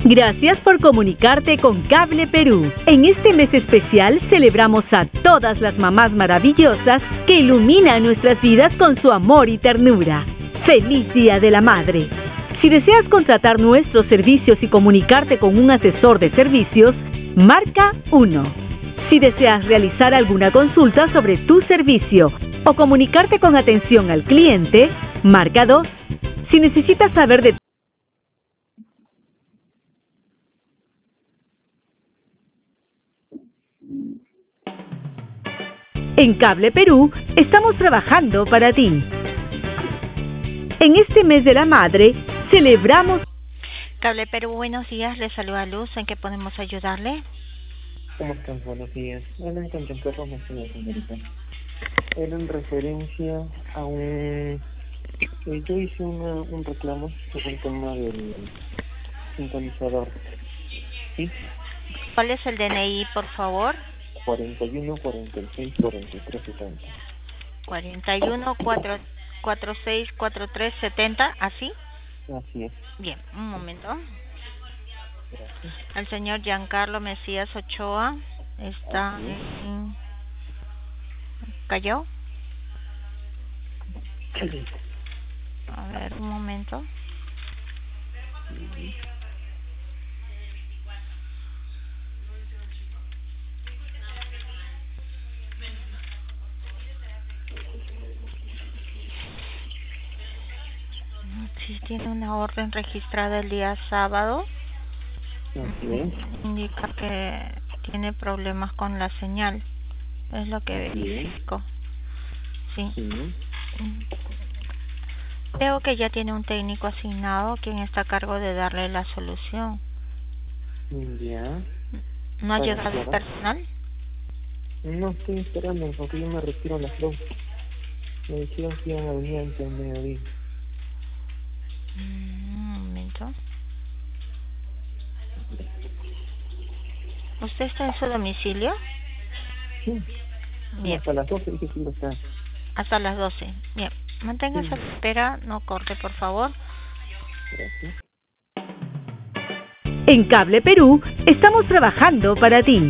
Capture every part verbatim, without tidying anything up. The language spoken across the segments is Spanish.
Gracias por comunicarte con Cable Perú. En este mes especial celebramos a todas las mamás maravillosas que iluminan nuestras vidas con su amor y ternura. ¡Feliz Día de la Madre! Si deseas contratar nuestros servicios y comunicarte con un asesor de servicios, marca uno. Si deseas realizar alguna consulta sobre tu servicio o comunicarte con atención al cliente, marca dos. Si necesitas saber de En Cable Perú estamos trabajando para ti. En este mes de la madre, celebramos... Cable Perú, buenos días, le saluda Luz, ¿en qué podemos ayudarle? ¿Cómo están? Buenos días. Hablan con Giancarlo Mejía, señorita. Era en referencia a un... Eh, yo hice una, un reclamo sobre el tema del sintonizador. ¿Sí? ¿Cuál es el D N I, por favor? cuarenta y uno, cuarenta y seis, cuarenta y tres, setenta. cuarenta y uno, cuarenta y seis, cuarenta y tres, setenta, ¿así? Así es. Bien, un momento. Gracias. El señor Giancarlo Mesías Ochoa está en... ¿Cayó? A ver, un momento. Sí, tiene una orden registrada el día sábado. Así es. Indica que tiene problemas con la señal. Es lo que verifico. Sí. Sí. Creo que ya tiene un técnico asignado quien está a cargo de darle la solución. Ya. ¿No ha Para llegado el aclarar. personal? No estoy esperando porque yo me retiro a las dos. Me dijeron que iban a venir antes del mediodía. Mm, Un momento. ¿Usted está en su domicilio? Sí. Bien. Hasta las doce dije que iba a estar. Hasta las doce. Bien. Manténgase Sí. a la espera, no corte, por favor. Gracias. En Cable Perú estamos trabajando para ti.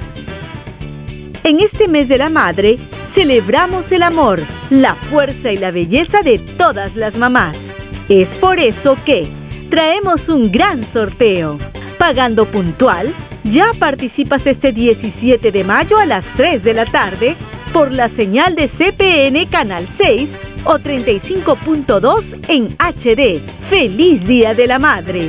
En este mes de la madre, celebramos el amor, la fuerza y la belleza de todas las mamás. Es por eso que traemos un gran sorteo. Pagando puntual, ya participas este diecisiete de mayo a las tres de la tarde por la señal de C P N Canal seis o treinta y cinco punto dos en H D. ¡Feliz Día de la Madre!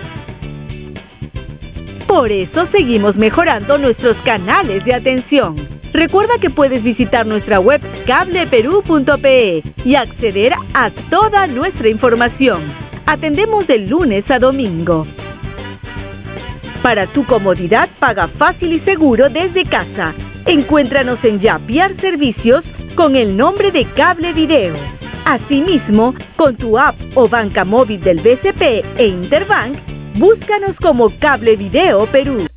Por eso seguimos mejorando nuestros canales de atención. Recuerda que puedes visitar nuestra web cable perú punto pe y acceder a toda nuestra información. Atendemos de lunes a domingo. Para tu comodidad, paga fácil y seguro desde casa. Encuéntranos en Yapiar Servicios con el nombre de Cable Video. Asimismo, con tu app o banca móvil del B C P e Interbank, búscanos como Cable Video Perú.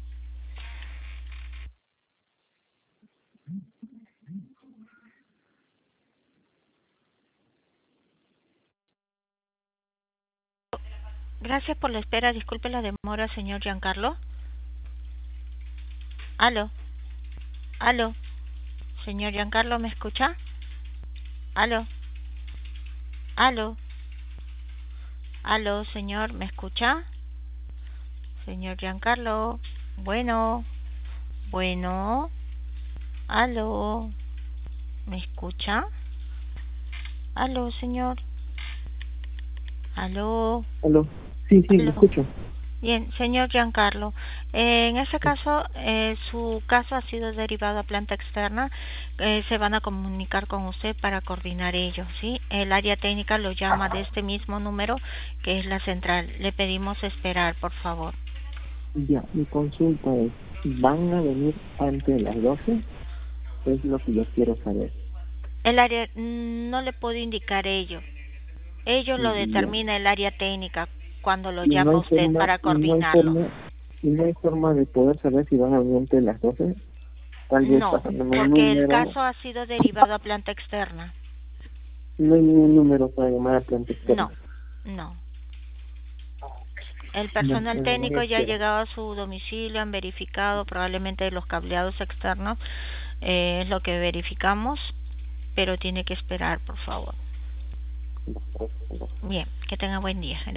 Gracias por la espera. Disculpe la demora, señor Giancarlo. Aló. Aló. Señor Giancarlo, ¿me escucha? Aló. Aló. Aló, señor, ¿me escucha? Señor Giancarlo. Bueno. Bueno. Aló. ¿Me escucha? Aló, señor. Aló. Aló. Sí, sí, Aló. lo escucho. Bien, señor Giancarlo, eh, en este caso eh, su caso ha sido derivado a planta externa, eh, se van a comunicar con usted para coordinar ello, ¿sí? El área técnica lo llama de este mismo número que es la central. Le pedimos esperar, por favor. Ya, mi consulta es, ¿van a venir antes de las doce? Es lo que yo quiero saber. El área, mm, no le puedo indicar ello, ello lo Ya. determina el área técnica cuando lo Y no llama hay usted forma- para y no hay coordinarlo. forma- Y no hay forma de poder saber si van a venir antes de las doce. Tal vez No, pasándome un porque el número. caso ha sido derivado a planta externa. No hay ningún número para llamar a planta externa. No, no. El personal No, técnico ya ha no, llegado a su domicilio, han verificado probablemente los cableados externos, eh, es lo que verificamos, pero tiene que esperar, por favor. Bien, que tenga buen día.